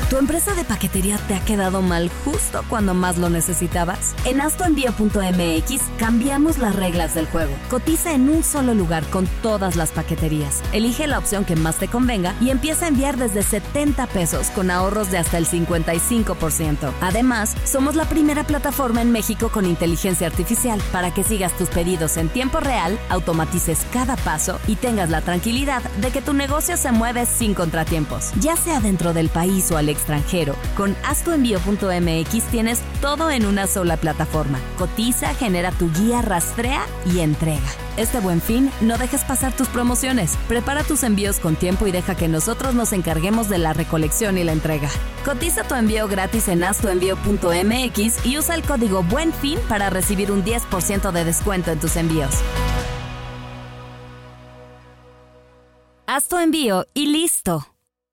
¿Tu empresa de paquetería te ha quedado mal justo cuando más lo necesitabas? En astoenvío.mx cambiamos las reglas del juego. Cotiza en un solo lugar con todas las paqueterías. Elige la opción que más te convenga y empieza a enviar desde 70 pesos con ahorros de hasta el 55%. Además, somos la primera plataforma en México con inteligencia artificial para que sigas tus pedidos en tiempo real, automatices cada paso y tengas la tranquilidad de que tu negocio se mueve sin contratiempos. Ya sea dentro del país o al extranjero, con astoenvío.mx tienes todo en una sola plataforma. Cotiza, genera tu guía, rastrea y entrega. Este Buen Fin, no dejes pasar tus promociones. Prepara tus envíos con tiempo y deja que nosotros nos encarguemos de la recolección y la entrega. Cotiza tu envío gratis en astoenvío.mx y usa el código Buen Fin para recibir un 10% de descuento en tus envíos. Haz tu envío y listo.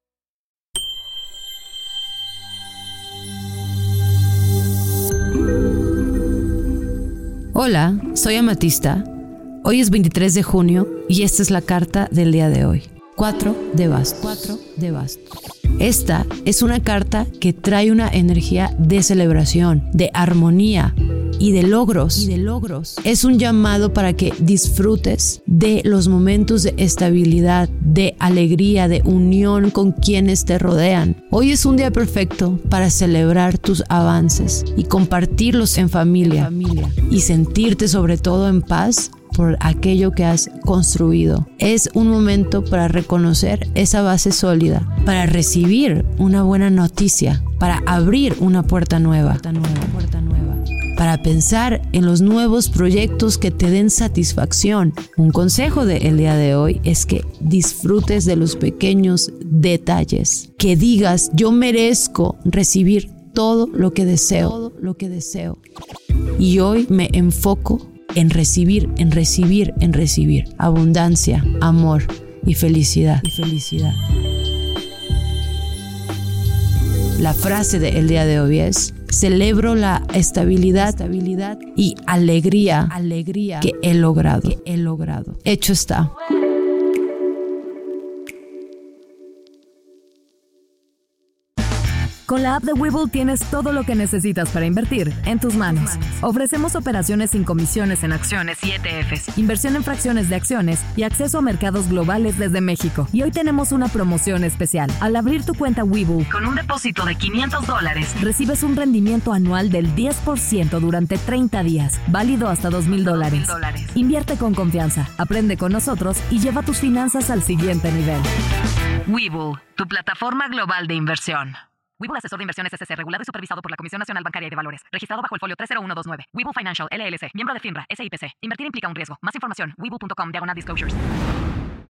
Hola, soy Amatista. Hoy es 23 de junio y esta es la carta del día de hoy. 4 de bastos. Esta es una carta que trae una energía de celebración, de armonía y de logros. Es un llamado para que disfrutes de los momentos de estabilidad, de alegría, de unión con quienes te rodean. Hoy es un día perfecto para celebrar tus avances y compartirlos en familia y sentirte sobre todo en paz por aquello que has construido. Es un momento para reconocer esa base sólida, para recibir una buena noticia, para abrir una puerta nueva, para pensar en los nuevos proyectos que te den satisfacción. Un consejo del día de hoy es que disfrutes de los pequeños detalles, que digas: yo merezco recibir todo lo que deseo. Y hoy me enfoco en recibir abundancia, amor y felicidad. La frase del día de hoy es: celebro la estabilidad y alegría que he logrado. Hecho está. Con la app de Webull tienes todo lo que necesitas para invertir en tus manos. Ofrecemos operaciones sin comisiones en acciones y ETFs, inversión en fracciones de acciones y acceso a mercados globales desde México. Y hoy tenemos una promoción especial. Al abrir tu cuenta Webull con un depósito de $500, recibes un rendimiento anual del 10% durante 30 días, válido hasta $2,000. Invierte con confianza, aprende con nosotros y lleva tus finanzas al siguiente nivel. Webull, tu plataforma global de inversión. Webull Asesor de Inversiones S.C., regulado y supervisado por la Comisión Nacional Bancaria y de Valores. Registrado bajo el folio 30129. Webull Financial, LLC. Miembro de FINRA, SIPC. Invertir implica un riesgo. Más información, webull.com/disclosures.